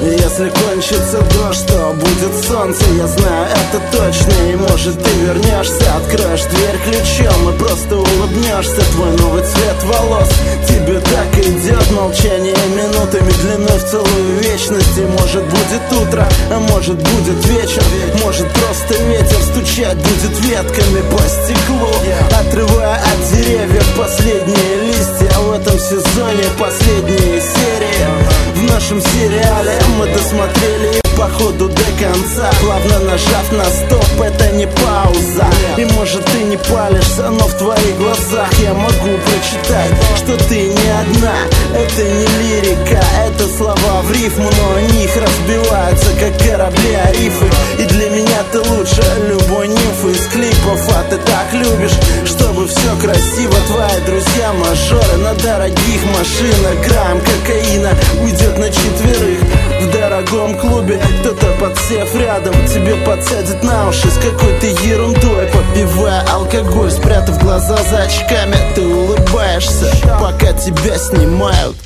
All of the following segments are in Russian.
Если кончится дождь, то будет солнце. Я знаю это точно. И может ты вернешься, откроешь дверь ключом и просто улыбнешься. Твой новый цвет волос тебе так идет. Молчание минутами длиной в целую вечность. И может будет утро, а может будет вечер. Может просто ветер стучать будет ветками по стеклу, отрывая от деревьев последние листья. В этом сезоне последние серии. В нашем сериале мы досмотрели по ходу до конца, плавно нажав на стоп, это не пауза. И может ты не палишься, но в твоих глазах я могу прочитать, что ты не одна. Это не лирика, это слова в рифму, но о них разбиваются, как корабли о рифы. И для меня ты лучше любой нимфы из клипов. А ты так любишь, чтобы все красиво. Твои друзья мажоры на дорогих машинах. Грамм кокаина уйдет на четверых в дорогом клубе. Кто-то, подсев рядом, тебе подсядет на уши с какой-то ерундой. Попивая алкоголь, спрятав глаза за очками, ты улыбаешься, пока тебя снимают.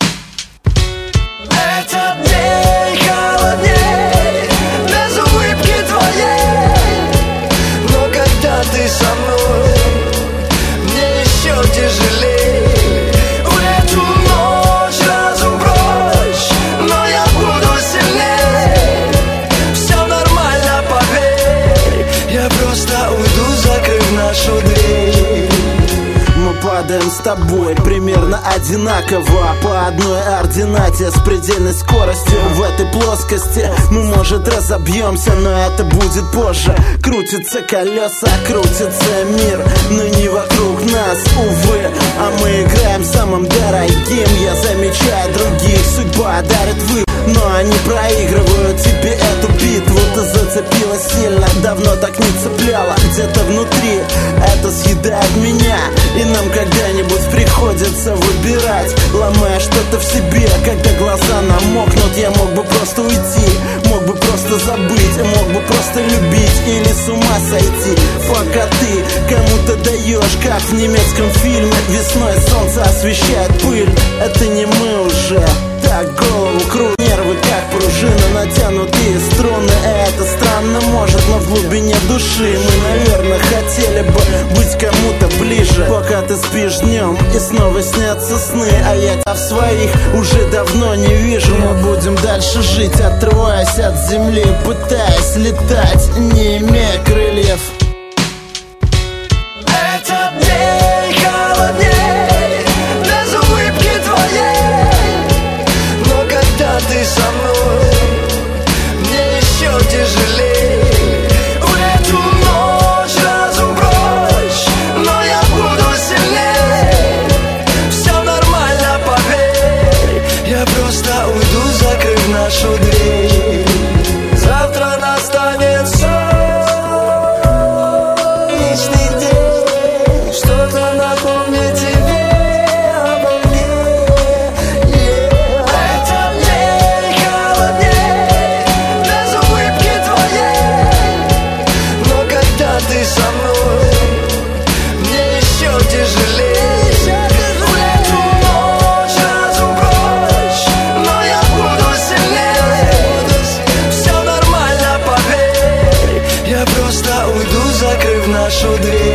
Этот день холодней без улыбки твоей, но когда ты со мной, мне еще тяжелее. В эту ночь разум прочь, но я буду сильнее. Все нормально, поверь, я просто уйду, закрыв нашу дверь. Мы падаем с тобой примерно одинаково, по одной ординате с предельной скоростью. В этой плоскости мы, может, разобьемся, но это будет позже. Крутятся колеса, крутится мир, но не вокруг нас, увы. А мы играем самым дорогим. Я замечаю других, судьба дарит выбор, но они проигрывают тебе эту битву. Ты зацепила сильно, давно так не цепляла. Где-то внутри это съедает меня, и нам когда-нибудь приходится выбирать, ломая что-то в себе. Когда глаза намокнут, я мог бы просто уйти, мог бы просто забыть, мог бы просто любить или с ума сойти. Пока ты кому-то даешь, как в немецком фильме, весной солнце освещает пыль. Это не мы уже, так голову крутят, нервы как пружина, натянутые струны. Это странно, может, но в глубине души мы, наверное, хотели бы быть кому-то ближе. Пока ты спишь днем и снова снятся сны, а я тебя в своих уже давно не вижу. Мы будем дальше жить, отрываясь от земли, пытаясь летать, не имея крыльев. Этот день холодней без улыбки твоей, но когда ты со мной, мне еще тяжелее. В эту ночь разум прочь, но я буду сильнее. Все нормально, поверь, я просто уйду, закрыв нашу дверь. Завтра настанет солнечный день, что-то напомнит тебе обо мне. Этот день холодней без улыбки твоей, но когда ты со мной, мне еще тяжелее. В эту ночь разум прочь, но я буду сильнее. Все нормально, поверь, я просто уйду, закрыв нашу дверь.